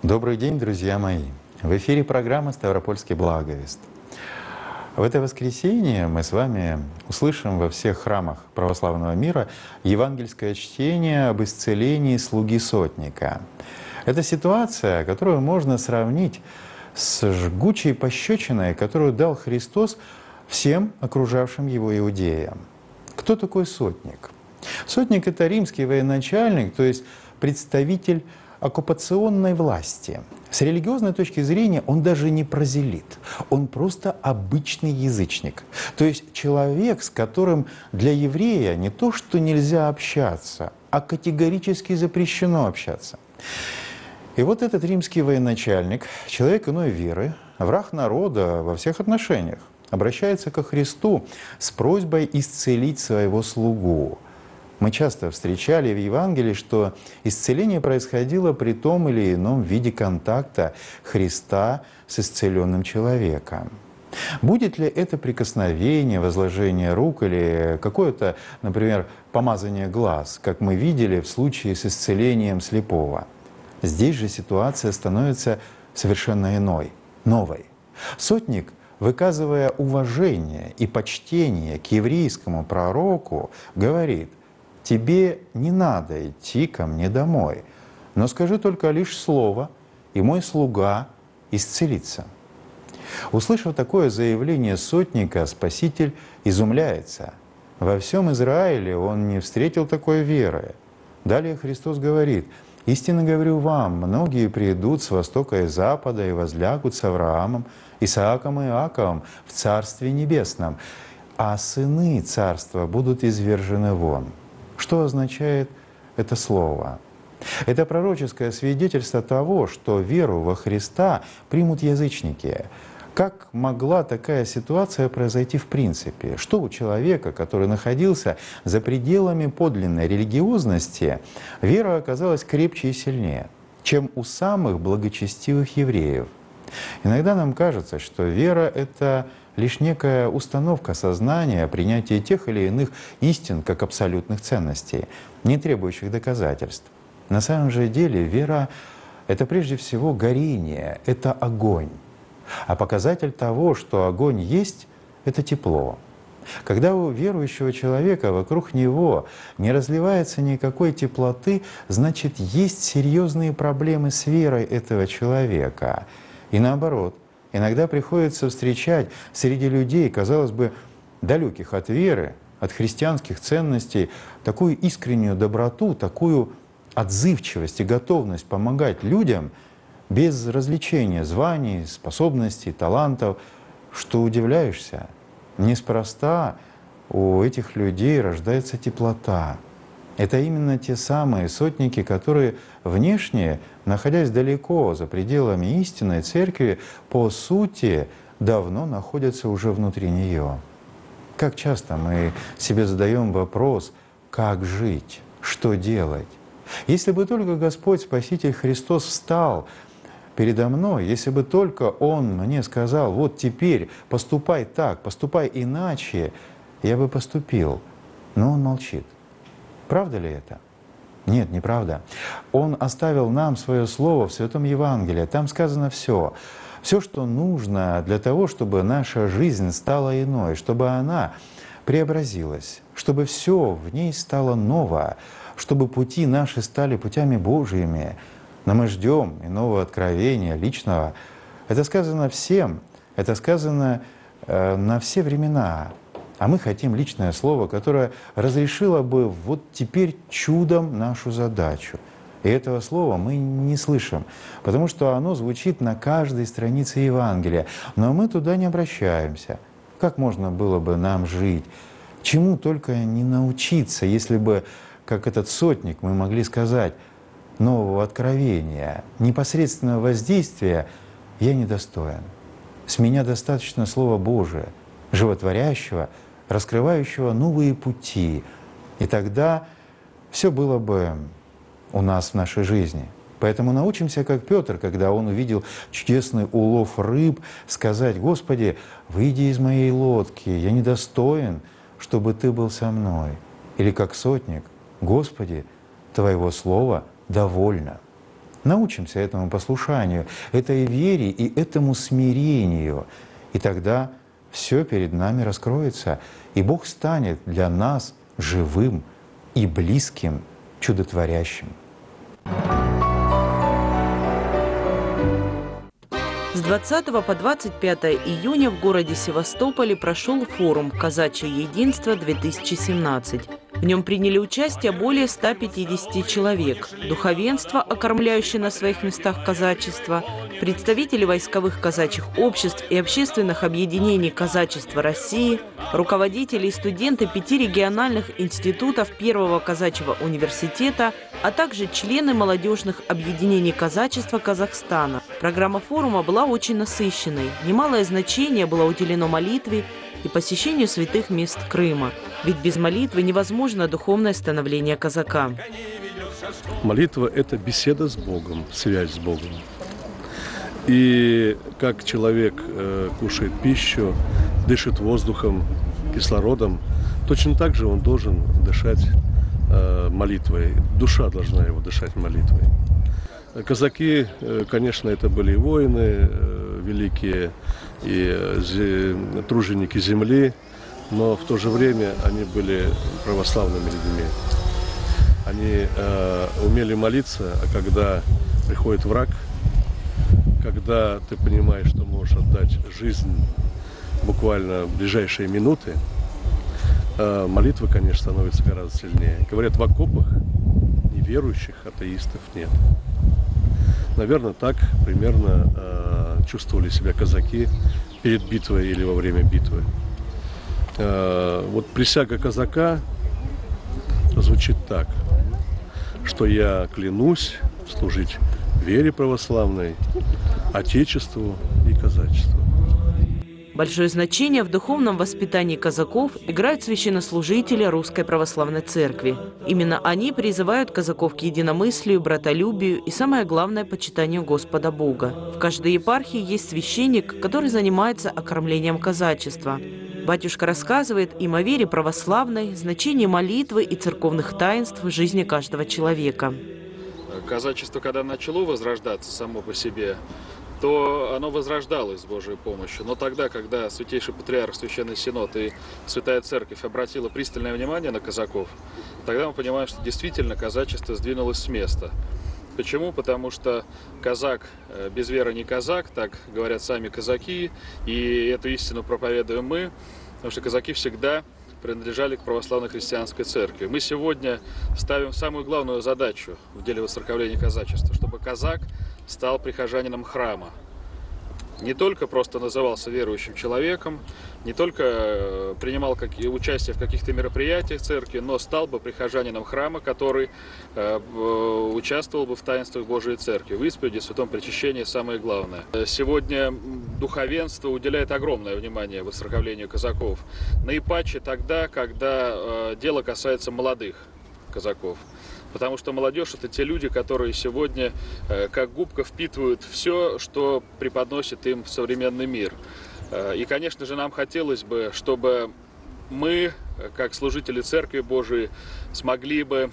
Добрый день, друзья мои! В эфире программа «Ставропольский благовест». В это воскресенье мы с вами услышим во всех храмах православного мира евангельское чтение об исцелении слуги сотника. Это ситуация, которую можно сравнить с жгучей пощечиной, которую дал Христос всем окружавшим его иудеям. Кто такой сотник? Сотник — это римский военачальник, то есть представитель оккупационной власти. С религиозной точки зрения он даже не прозелит, он просто обычный язычник. То есть человек, с которым для еврея не то что нельзя общаться, а категорически запрещено общаться. И вот этот римский военачальник, человек иной веры, враг народа во всех отношениях, обращается ко Христу с просьбой исцелить своего слугу. Мы часто встречали в Евангелии, что исцеление происходило при том или ином виде контакта Христа с исцеленным человеком. Будет ли это прикосновение, возложение рук или какое-то, например, помазание глаз, как мы видели в случае с исцелением слепого? Здесь же ситуация становится совершенно иной, новой. Сотник, выказывая уважение и почтение к еврейскому пророку, говорит: «Тебе не надо идти ко мне домой, но скажи только лишь слово, и мой слуга исцелится». Услышав такое заявление сотника, Спаситель изумляется. Во всем Израиле он не встретил такой веры. Далее Христос говорит: «Истинно говорю вам, многие придут с востока и запада и возлягут с Авраамом, Исааком и Иаковом в Царстве Небесном, а сыны Царства будут извержены вон». Что означает это слово? Это пророческое свидетельство того, что веру во Христа примут язычники. Как могла такая ситуация произойти в принципе? Что у человека, который находился за пределами подлинной религиозности, вера оказалась крепче и сильнее, чем у самых благочестивых евреев? Иногда нам кажется, что вера — это лишь некая установка сознания о принятии тех или иных истин как абсолютных ценностей, не требующих доказательств. На самом же деле вера — это прежде всего горение, это огонь. А показатель того, что огонь есть, это тепло. Когда у верующего человека вокруг него не разливается никакой теплоты, значит, есть серьезные проблемы с верой этого человека. И наоборот, иногда приходится встречать среди людей, казалось бы, далеких от веры, от христианских ценностей, такую искреннюю доброту, такую отзывчивость и готовность помогать людям без развлечения званий, способностей, талантов, что удивляешься. Неспроста у этих людей рождается теплота. Это именно те самые сотники, которые внешне, находясь далеко за пределами истинной церкви, по сути давно находятся уже внутри нее. Как часто мы себе задаем вопрос: как жить, что делать? Если бы только Господь Спаситель Христос встал передо мной, если бы только Он мне сказал: вот теперь поступай так, поступай иначе, я бы поступил. Но Он молчит. Правда ли это? Нет, неправда. Он оставил нам свое слово в Святом Евангелии. Там сказано все. Все, что нужно для того, чтобы наша жизнь стала иной, чтобы она преобразилась, чтобы все в ней стало ново, чтобы пути наши стали путями Божьими. Но мы ждем иного откровения, личного. Это сказано всем, это сказано на все времена. А мы хотим личное слово, которое разрешило бы вот теперь чудом нашу задачу. И этого слова мы не слышим, потому что оно звучит на каждой странице Евангелия. Но мы туда не обращаемся. Как можно было бы нам жить? Чему только не научиться, если бы, как этот сотник, мы могли сказать: нового откровения, непосредственного воздействия я недостоин. С меня достаточно Слова Божия, животворящего, раскрывающего новые пути. И тогда все было бы у нас в нашей жизни. Поэтому научимся, как Петр, когда он увидел чудесный улов рыб, сказать: «Господи, выйди из моей лодки, я недостоин, чтобы Ты был со мной». Или как сотник: «Господи, Твоего слова довольно». научимся этому послушанию, этой вере и этому смирению. И тогда все перед нами раскроется, и Бог станет для нас живым и близким, чудотворящим. С 20 по 25 июня в городе Севастополе прошел форум «Казачье единство-2017». В нем приняли участие более 150 человек, духовенство, окормляющее на своих местах казачество, представители войсковых казачьих обществ и общественных объединений казачества России, руководители и студенты 5 региональных институтов Первого казачьего университета, а также члены молодежных объединений казачества Казахстана. Программа форума была очень насыщенной. Немалое значение было уделено молитве и посещению святых мест Крыма. Ведь без молитвы невозможно духовное становление казака. Молитва – это беседа с Богом, связь с Богом. И как человек кушает пищу, дышит воздухом, кислородом, точно так же он должен дышать молитвой. Душа должна его дышать молитвой. Казаки, конечно, это были и воины великие, и труженики земли, но в то же время они были православными людьми. Они умели молиться, а когда приходит враг, когда ты понимаешь, что можешь отдать жизнь буквально в ближайшие минуты, молитва, конечно, становится гораздо сильнее. Говорят, в окопах неверующих атеистов нет. Наверное, так примерно чувствовали себя казаки перед битвой или во время битвы. Вот присяга казака звучит так, что я клянусь служить вере православной, Отечеству и казачеству. Большое значение в духовном воспитании казаков играют священнослужители Русской Православной Церкви. Именно они призывают казаков к единомыслию, братолюбию и, самое главное, почитанию Господа Бога. В каждой епархии есть священник, который занимается окормлением казачества. Батюшка рассказывает им о вере православной, значении молитвы и церковных таинств в жизни каждого человека. Казачество, когда начало возрождаться само по себе, то оно возрождалось с Божьей помощью. Но тогда, когда Святейший Патриарх, Священный Синод и Святая Церковь обратила пристальное внимание на казаков, тогда мы понимаем, что действительно казачество сдвинулось с места. Почему? Потому что казак без веры не казак, так говорят сами казаки, и эту истину проповедуем мы, потому что казаки всегда принадлежали к православной христианской церкви. Мы сегодня ставим самую главную задачу в деле воцерковления казачества, чтобы казак стал прихожанином храма. Не только просто назывался верующим человеком, не только принимал участие в каких-то мероприятиях церкви, но стал бы прихожанином храма, который участвовал бы в таинствах Божией Церкви, в исповеди, в святом причащении, самое главное. Сегодня духовенство уделяет огромное внимание воцерковлению казаков. Наипаче тогда, когда дело касается молодых казаков. Потому что молодежь – это те люди, которые сегодня как губка впитывают все, что преподносит им современный мир. И, конечно же, нам хотелось бы, чтобы мы, как служители Церкви Божией, смогли бы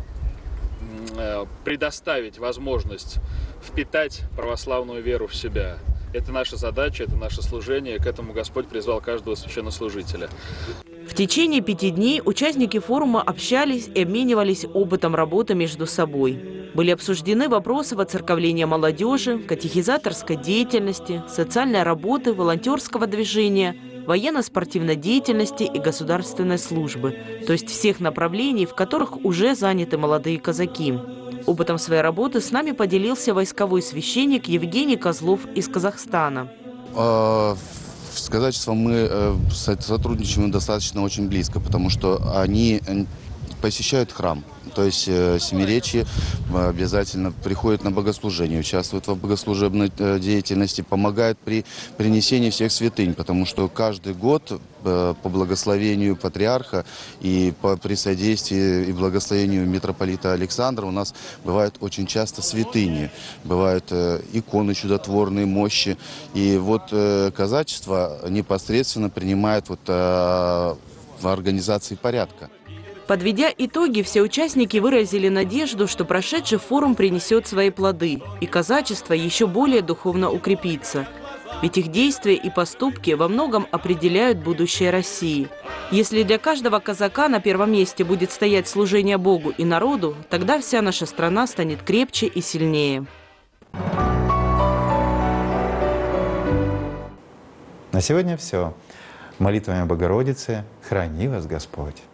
предоставить возможность впитать православную веру в себя. Это наша задача, это наше служение, к этому Господь призвал каждого священнослужителя. В течение 5 дней участники форума общались и обменивались опытом работы между собой. Были обсуждены вопросы воцерковления молодежи, катехизаторской деятельности, социальной работы, волонтерского движения, военно-спортивной деятельности и государственной службы, то есть всех направлений, в которых уже заняты молодые казаки. Опытом своей работы с нами поделился войсковой священник Евгений Козлов из Казахстана. С казачеством мы сотрудничаем достаточно очень близко, потому что они посещают храм. То есть семиречье обязательно приходят на богослужение, участвуют в богослужебной деятельности, помогают при принесении всех святынь, потому что каждый год по благословению патриарха и при содействии и благословению митрополита Александра у нас бывают очень часто святыни, бывают иконы чудотворные, мощи. И вот казачество непосредственно принимает в организации порядка. Подведя итоги, все участники выразили надежду, что прошедший форум принесет свои плоды, и казачество еще более духовно укрепится. Ведь их действия и поступки во многом определяют будущее России. Если для каждого казака на первом месте будет стоять служение Богу и народу, тогда вся наша страна станет крепче и сильнее. На сегодня все. Молитвами Богородицы храни вас Господь.